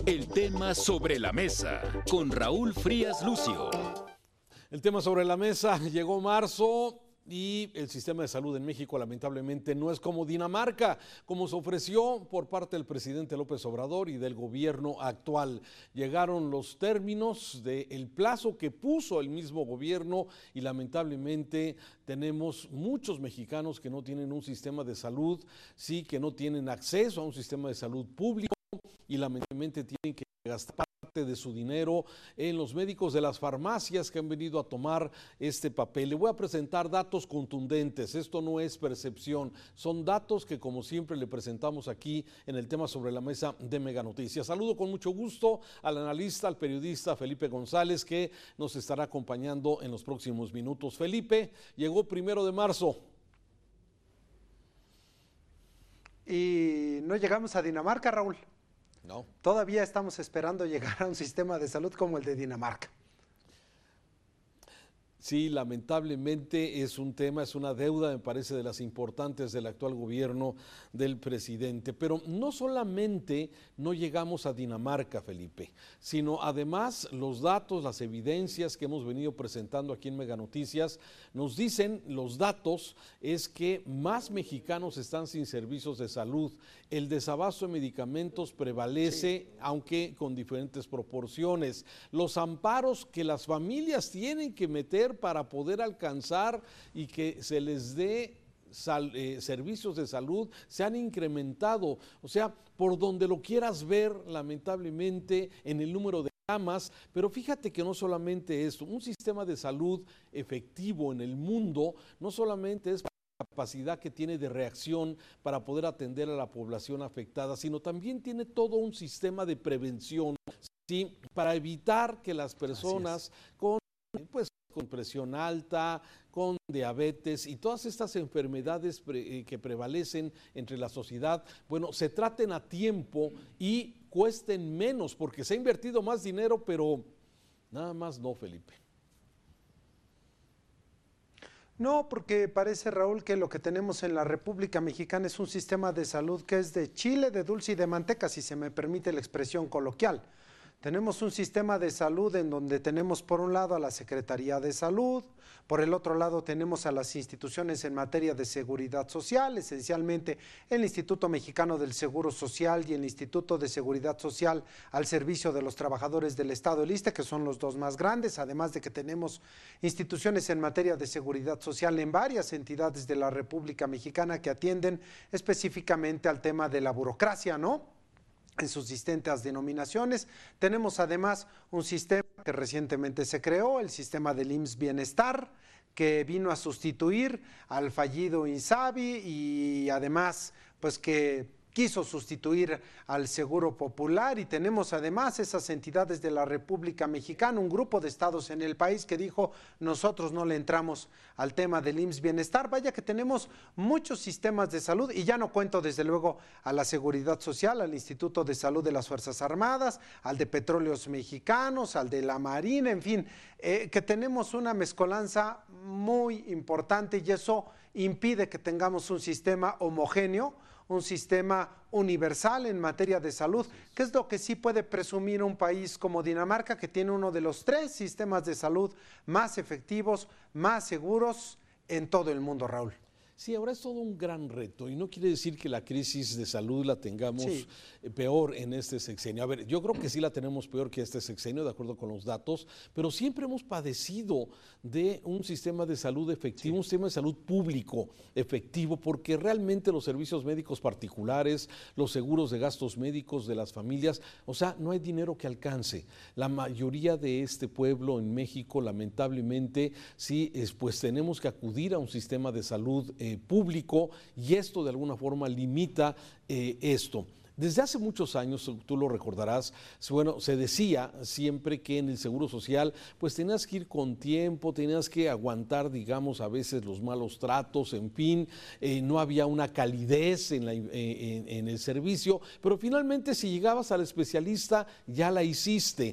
El tema sobre la mesa con Raúl Frías Lucio. El tema sobre la mesa, llegó marzo y el sistema de salud en México lamentablemente no es como Dinamarca, como se ofreció por parte del presidente López Obrador y del gobierno actual. Llegaron los términos del plazo que puso el mismo gobierno y lamentablemente tenemos muchos mexicanos que no tienen un sistema de salud, sí, que no tienen acceso a un sistema de salud público y lamentablemente tienen que gastar parte de su dinero en los médicos de las farmacias que han venido a tomar este papel. Le voy a presentar datos contundentes, esto no es percepción, son datos que como siempre le presentamos aquí en el tema sobre la mesa de Mega Noticias. Saludo con mucho gusto al analista, al periodista Felipe González, que nos estará acompañando en los próximos minutos. Felipe, llegó 1 de marzo. Y no llegamos a Dinamarca, Raúl. No. Todavía estamos esperando llegar a un sistema de salud como el de Dinamarca. Sí, lamentablemente es un tema, es una deuda, me parece, de las importantes del actual gobierno del presidente. Pero no solamente no llegamos a Dinamarca, Felipe, sino además los datos, las evidencias que hemos venido presentando aquí en Mega Noticias, nos dicen, los datos, es que más mexicanos están sin servicios de salud. El desabasto de medicamentos prevalece, sí, aunque con diferentes proporciones. Los amparos que las familias tienen que meter para poder alcanzar y que se les dé servicios de salud se han incrementado. O sea, por donde lo quieras ver, lamentablemente, en el número de camas, pero fíjate que no solamente esto, un sistema de salud efectivo en el mundo no solamente es la capacidad que tiene de reacción para poder atender a la población afectada, sino también tiene todo un sistema de prevención, ¿sí?, para evitar que las personas con presión alta, con diabetes y todas estas enfermedades que prevalecen entre la sociedad, bueno, se traten a tiempo y cuesten menos, porque se ha invertido más dinero, pero nada más no, Felipe. No, porque parece, Raúl, que lo que tenemos en la República Mexicana es un sistema de salud que es de chile, de dulce y de manteca, si se me permite la expresión coloquial. Tenemos un sistema de salud en donde tenemos por un lado a la Secretaría de Salud, por el otro lado tenemos a las instituciones en materia de seguridad social, esencialmente el Instituto Mexicano del Seguro Social y el Instituto de Seguridad Social al servicio de los trabajadores del Estado, el ISSSTE, que son los dos más grandes, además de que tenemos instituciones en materia de seguridad social en varias entidades de la República Mexicana que atienden específicamente al tema de la burocracia, ¿no?, en sus distintas denominaciones. Tenemos además un sistema que recientemente se creó, el sistema del IMSS Bienestar, que vino a sustituir al fallido INSABI y además pues que quiso sustituir al Seguro Popular, y tenemos además esas entidades de la República Mexicana, un grupo de estados en el país que dijo, nosotros no le entramos al tema del IMSS Bienestar. Vaya que tenemos muchos sistemas de salud, y ya no cuento desde luego a la Seguridad Social, al Instituto de Salud de las Fuerzas Armadas, al de Petróleos Mexicanos, al de la Marina, en fin, que tenemos una mezcolanza muy importante, y eso impide que tengamos un sistema homogéneo, un sistema universal en materia de salud, que es lo que sí puede presumir un país como Dinamarca, que tiene uno de los 3 sistemas de salud más efectivos, más seguros en todo el mundo, Raúl. Sí, ahora es todo un gran reto y no quiere decir que la crisis de salud la tengamos peor en este sexenio. A ver, yo creo que sí la tenemos peor que este sexenio, de acuerdo con los datos, pero siempre hemos padecido de un sistema de salud efectivo, un sistema de salud público efectivo, porque realmente los servicios médicos particulares, los seguros de gastos médicos de las familias, o sea, no hay dinero que alcance. La mayoría de este pueblo en México, lamentablemente, sí, pues tenemos que acudir a un sistema de salud público, y esto de alguna forma limita esto. Desde hace muchos años, tú lo recordarás, bueno, se decía siempre que en el Seguro Social pues tenías que ir con tiempo, tenías que aguantar, digamos, a veces los malos tratos, en fin, no había una calidez en el servicio, pero finalmente si llegabas al especialista ya la hiciste.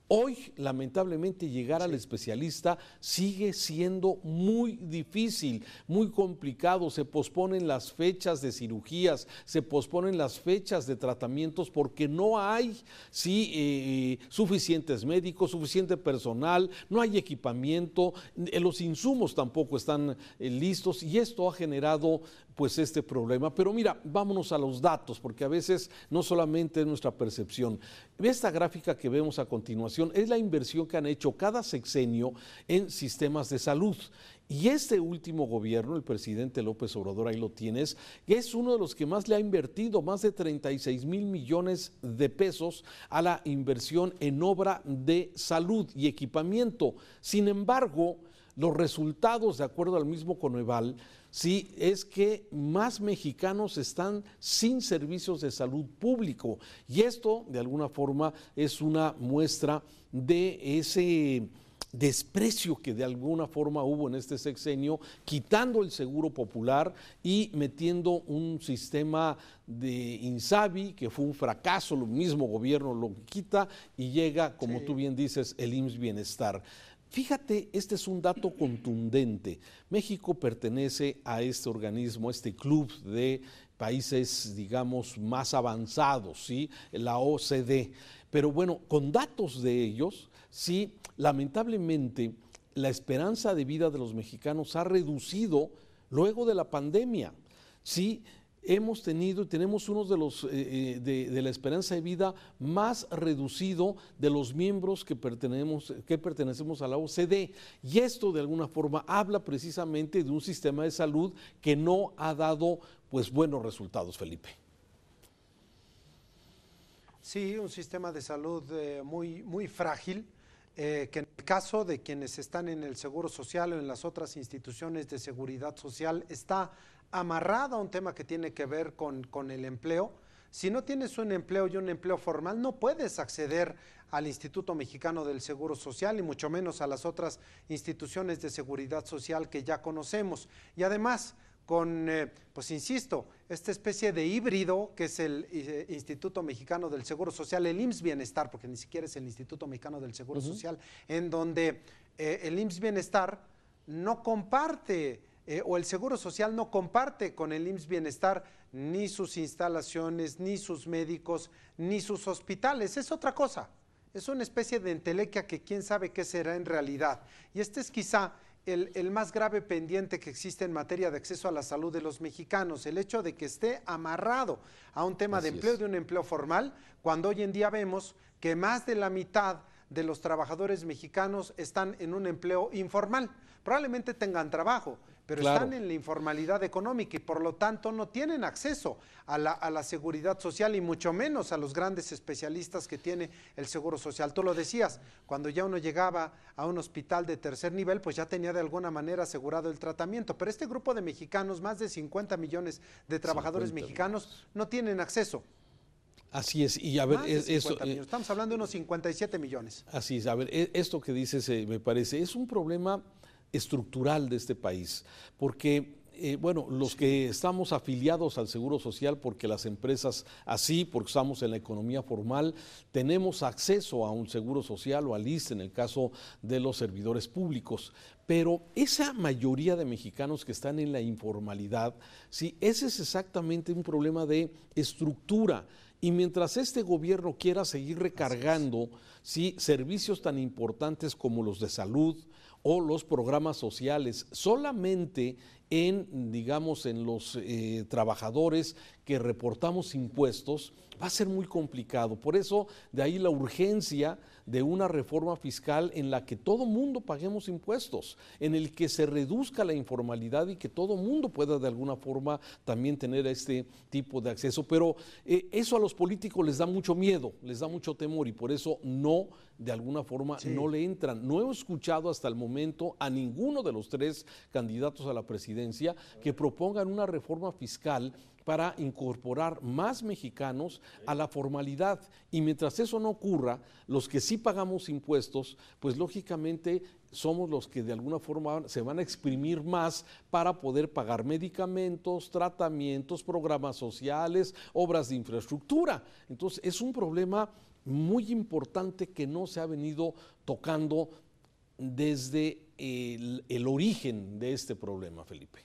Hoy, lamentablemente, llegar al especialista sigue siendo muy difícil, muy complicado. Se posponen las fechas de cirugías, se posponen las fechas de tratamientos porque no hay suficientes médicos, suficiente personal, no hay equipamiento, los insumos tampoco están listos y esto ha generado pues este problema. Pero mira, vámonos a los datos, porque a veces no solamente es nuestra percepción. Esta gráfica que vemos a continuación es la inversión que han hecho cada sexenio en sistemas de salud. Y este último gobierno, el presidente López Obrador, ahí lo tienes, es uno de los que más le ha invertido, más de 36,000 millones de pesos a la inversión en obra de salud y equipamiento. Sin embargo, los resultados, de acuerdo al mismo Coneval, sí, es que más mexicanos están sin servicios de salud público y esto de alguna forma es una muestra de ese desprecio que de alguna forma hubo en este sexenio, quitando el seguro popular y metiendo un sistema de INSABI que fue un fracaso, el mismo gobierno lo quita y llega, como tú bien dices, el IMSS Bienestar. Fíjate, este es un dato contundente. México pertenece a este organismo, a este club de países, digamos, más avanzados, ¿sí? La OCDE. Pero bueno, con datos de ellos, sí, lamentablemente la esperanza de vida de los mexicanos ha reducido luego de la pandemia, ¿sí? Hemos tenido y tenemos uno de los de la esperanza de vida más reducido de los miembros que pertenecemos a la OCDE. Y esto de alguna forma habla precisamente de un sistema de salud que no ha dado pues buenos resultados, Felipe. Sí, un sistema de salud muy frágil, que en el caso de quienes están en el Seguro Social o en las otras instituciones de seguridad social está amarrada a un tema que tiene que ver con el empleo. Si no tienes un empleo y un empleo formal, no puedes acceder al Instituto Mexicano del Seguro Social y mucho menos a las otras instituciones de seguridad social que ya conocemos. Y además, pues insisto, esta especie de híbrido que es el Instituto Mexicano del Seguro Social, el IMSS Bienestar, porque ni siquiera es el Instituto Mexicano del Seguro Social, en donde el IMSS Bienestar no comparte o el Seguro Social no comparte con el IMSS Bienestar ni sus instalaciones, ni sus médicos, ni sus hospitales. Es otra cosa, es una especie de entelequia que quién sabe qué será en realidad. Y este es quizá el más grave pendiente que existe en materia de acceso a la salud de los mexicanos, el hecho de que esté amarrado a un tema de empleo, de un empleo formal, cuando hoy en día vemos que más de la mitad de los trabajadores mexicanos están en un empleo informal. Probablemente tengan trabajo, pero están en la informalidad económica y por lo tanto no tienen acceso a la seguridad social y mucho menos a los grandes especialistas que tiene el Seguro Social. Tú lo decías, cuando ya uno llegaba a un hospital de tercer nivel, pues ya tenía de alguna manera asegurado el tratamiento, pero este grupo de mexicanos, más de 50 millones de trabajadores mexicanos, no tienen acceso. Así es, y a ver, estamos hablando de unos 57 millones. Así es, a ver, esto que dices me parece, es un problema estructural de este país, porque bueno, los que estamos afiliados al Seguro Social, porque las empresas así, porque estamos en la economía formal, tenemos acceso a un Seguro Social o al ISSSTE en el caso de los servidores públicos, pero esa mayoría de mexicanos que están en la informalidad, sí, ese es exactamente un problema de estructura. Y mientras este gobierno quiera seguir recargando ¿sí? servicios tan importantes como los de salud o los programas sociales solamente en, digamos, en los trabajadores que reportamos impuestos, va a ser muy complicado. Por eso, de ahí la urgencia de una reforma fiscal en la que todo mundo paguemos impuestos, en el que se reduzca la informalidad y que todo mundo pueda de alguna forma también tener este tipo de acceso. Pero eso a los políticos les da mucho miedo, les da mucho temor y por eso no, de alguna forma, no le entran. No he escuchado hasta el momento a ninguno de los tres candidatos a la presidencia presidencia que propongan una reforma fiscal para incorporar más mexicanos a la formalidad. Y mientras eso no ocurra, los que sí pagamos impuestos, pues lógicamente somos los que de alguna forma se van a exprimir más para poder pagar medicamentos, tratamientos, programas sociales, obras de infraestructura. Entonces es un problema muy importante que no se ha venido tocando desde el origen de este problema, Felipe.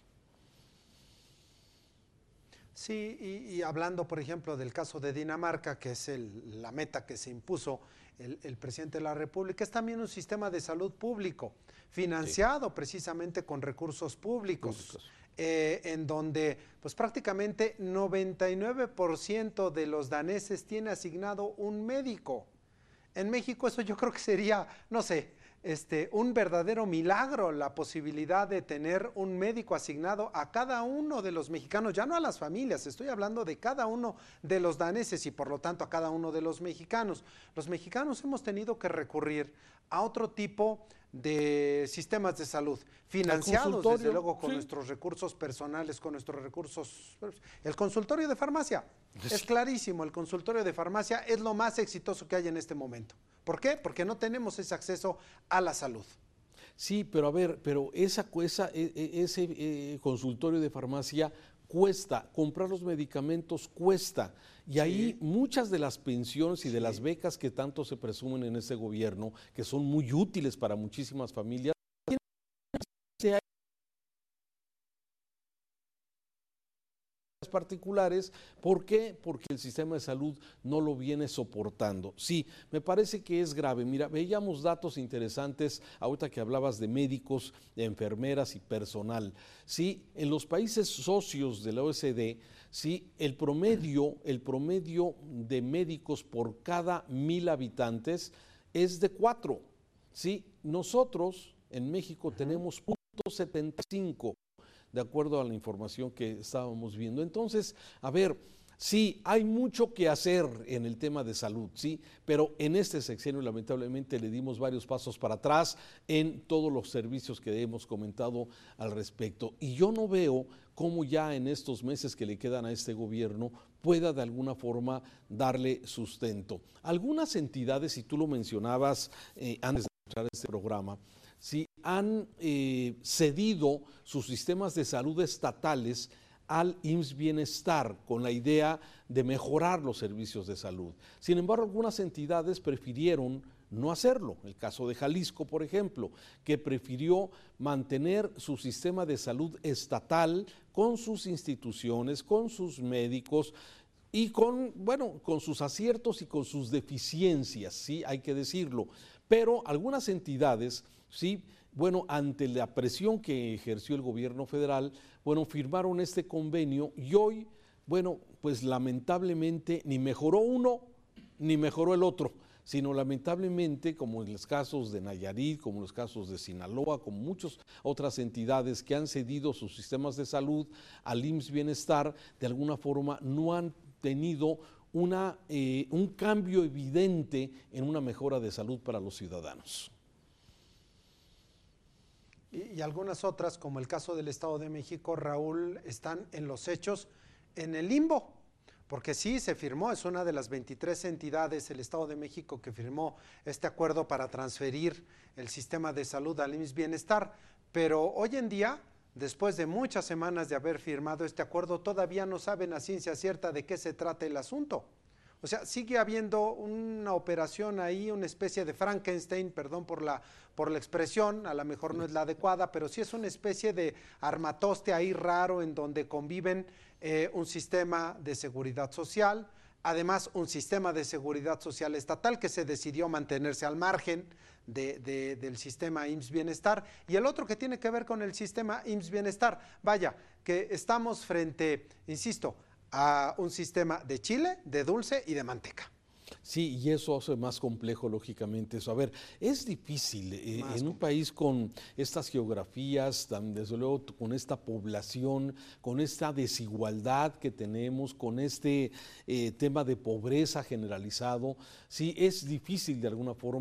Sí, y hablando, por ejemplo, del caso de Dinamarca, que es la meta que se impuso el presidente de la República, es también un sistema de salud público, financiado precisamente con recursos públicos. En donde pues prácticamente 99% de los daneses tiene asignado un médico. En México eso yo creo que sería, no sé, un verdadero milagro, la posibilidad de tener un médico asignado a cada uno de los mexicanos, ya no a las familias, estoy hablando de cada uno de los daneses y por lo tanto a cada uno de los mexicanos. Los mexicanos hemos tenido que recurrir a otro tipo de sistemas de salud, financiados desde luego con nuestros recursos personales, con nuestros recursos. El consultorio de farmacia, es clarísimo, el consultorio de farmacia es lo más exitoso que hay en este momento. ¿Por qué? Porque no tenemos ese acceso a la salud. Sí, pero a ver, ese consultorio de farmacia cuesta, comprar los medicamentos cuesta, y ahí muchas de las pensiones y de las becas que tanto se presumen en este gobierno, que son muy útiles para muchísimas familias, particulares. ¿Por qué? Porque el sistema de salud no lo viene soportando. Sí, me parece que es grave. Mira, veíamos datos interesantes ahorita que hablabas de médicos, de enfermeras y personal. Sí, en los países socios de la OECD, sí, el promedio de médicos por cada 1,000 habitantes es de 4. Sí, nosotros en México tenemos 0.75. de acuerdo a la información que estábamos viendo. Entonces, a ver, sí, hay mucho que hacer en el tema de salud, sí, pero en este sexenio lamentablemente le dimos varios pasos para atrás en todos los servicios que hemos comentado al respecto. Y yo no veo cómo ya en estos meses que le quedan a este gobierno pueda de alguna forma darle sustento. Algunas entidades, y tú lo mencionabas antes de entrar a este programa, sí, han cedido sus sistemas de salud estatales al IMSS Bienestar con la idea de mejorar los servicios de salud. Sin embargo, algunas entidades prefirieron no hacerlo. El caso de Jalisco, por ejemplo, que prefirió mantener su sistema de salud estatal con sus instituciones, con sus médicos y con sus aciertos y con sus deficiencias, sí, hay que decirlo. Pero algunas entidades, sí, ante la presión que ejerció el gobierno federal, firmaron este convenio y hoy, pues lamentablemente ni mejoró uno ni mejoró el otro, sino lamentablemente, como en los casos de Nayarit, como en los casos de Sinaloa, como muchas otras entidades que han cedido sus sistemas de salud al IMSS Bienestar, de alguna forma no han tenido un cambio evidente en una mejora de salud para los ciudadanos. Y algunas otras, como el caso del Estado de México, Raúl, están en los hechos en el limbo, porque sí se firmó, es una de las 23 entidades, el Estado de México, que firmó este acuerdo para transferir el sistema de salud al IMSS Bienestar, pero hoy en día, después de muchas semanas de haber firmado este acuerdo, todavía no saben a ciencia cierta de qué se trata el asunto. O sea, sigue habiendo una operación ahí, una especie de Frankenstein, perdón por la expresión, a lo mejor no es la adecuada, pero sí es una especie de armatoste ahí raro en donde conviven un sistema de seguridad social, además un sistema de seguridad social estatal que se decidió mantenerse al margen del sistema IMSS Bienestar, y el otro que tiene que ver con el sistema IMSS Bienestar. Vaya, que estamos frente, insisto, a un sistema de chile, de dulce y de manteca. Sí, y eso hace más complejo, lógicamente, eso. A ver, es difícil en un país con estas geografías, desde luego con esta población, con esta desigualdad que tenemos, con este tema de pobreza generalizado, sí, es difícil de alguna forma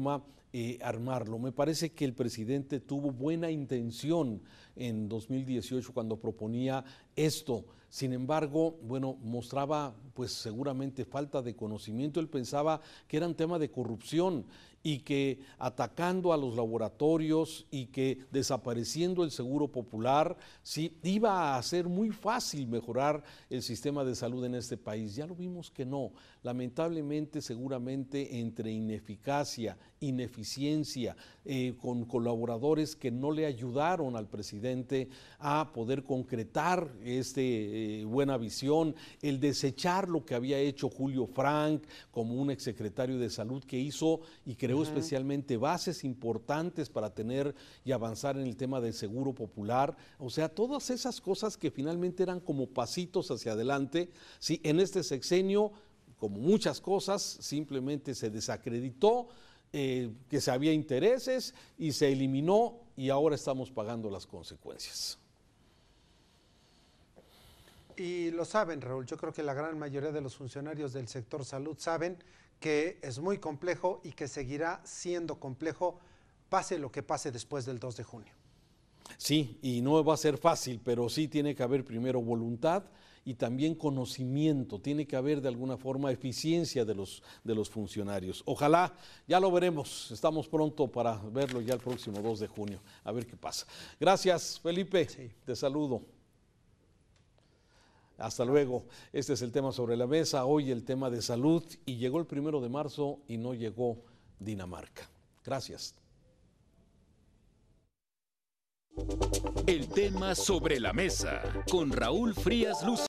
armarlo. Me parece que el presidente tuvo buena intención en 2018 cuando proponía esto. Sin embargo, bueno, mostraba pues seguramente falta de conocimiento. Él pensaba que era un tema de corrupción y que atacando a los laboratorios y que desapareciendo el Seguro Popular, sí, iba a ser muy fácil mejorar el sistema de salud en este país. Ya lo vimos que no. Lamentablemente, seguramente entre ineficacia, ineficiencia, con colaboradores que no le ayudaron al presidente a poder concretar buena visión, el desechar lo que había hecho Julio Frank como un exsecretario de salud que hizo y creó especialmente bases importantes para tener y avanzar en el tema del Seguro Popular. O sea, todas esas cosas que finalmente eran como pasitos hacia adelante, sí, en este sexenio, como muchas cosas, simplemente se desacreditó, que se había intereses y se eliminó y ahora estamos pagando las consecuencias. Y lo saben, Raúl, yo creo que la gran mayoría de los funcionarios del sector salud saben que es muy complejo y que seguirá siendo complejo, pase lo que pase después del 2 de junio. Sí, y no va a ser fácil, pero sí tiene que haber primero voluntad y también conocimiento, tiene que haber de alguna forma eficiencia de los funcionarios. Ojalá, ya lo veremos, estamos pronto para verlo ya el próximo 2 de junio, a ver qué pasa. Gracias, Felipe, sí. Te saludo. Hasta luego. Este es el tema sobre la mesa, hoy el tema de salud, y llegó el 1 de marzo y no llegó Dinamarca. Gracias. El tema sobre la mesa con Raúl Frías Lucio.